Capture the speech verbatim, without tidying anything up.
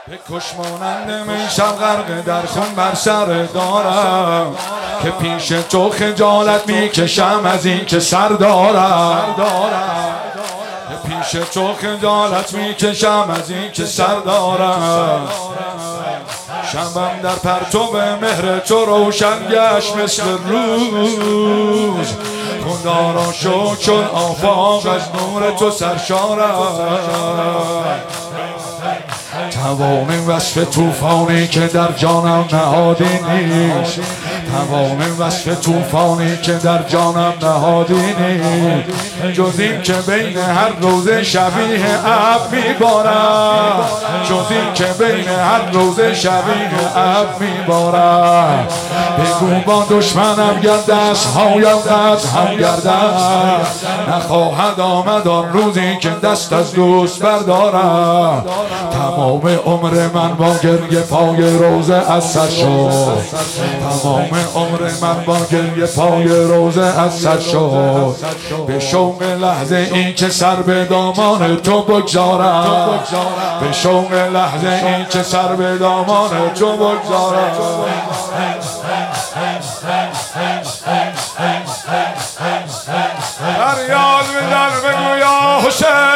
بکش مانند من شب غرق در خون بر سر دارم، که پیش تو خجالت میکشم از این که سر دارم. که پیش تو خجالت میکشم از این که سر دارم. شبم در پرتو مهر تو روشن گشت مثل روز، خدا را شکر چون آفاق از نور تو سرشارم. توان وصف طوفانی که در جانم نهادی نیست، توان وصف طوفانی که در جانم نهادی نیست، جز این که بین هر روز شبیه ابر میبارم، جز این که بین هر روز شبیه ابر میبارم. بگو با دشمنم گر دستهایم قطع هم گردد، نخواهد آمد آن روزی که دست از دوست بردارم. تمام عمر من با گریه پای روزه از سر شد، تمام عمر من با گریه پای روزه از سر شد. به شوق لحظه این که سر به دامان تو بگذارم، به شوق لحظه این که سر به دامان تو بگذارم. فریاد بزن بگو یا حسین،